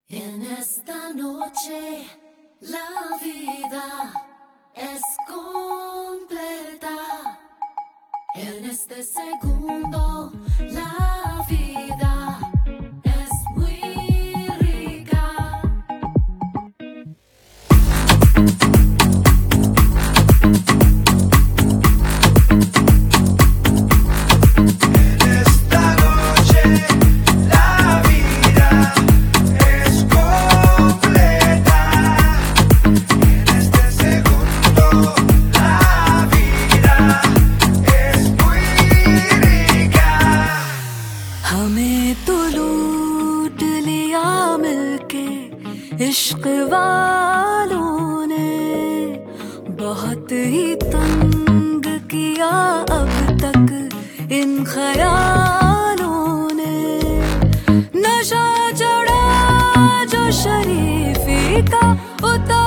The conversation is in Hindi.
En esta noche la vida es completa. En este segundo la vida es muy rica. En esta noche la vida es completa. En este segundo la vida es muy rica. हमें तो लूट लिया मिलके इश्क वालों ने, बहुत ही तंग किया अब तक इन ख्यालों ने। नशा चढ़ा जो शरीफी का उतर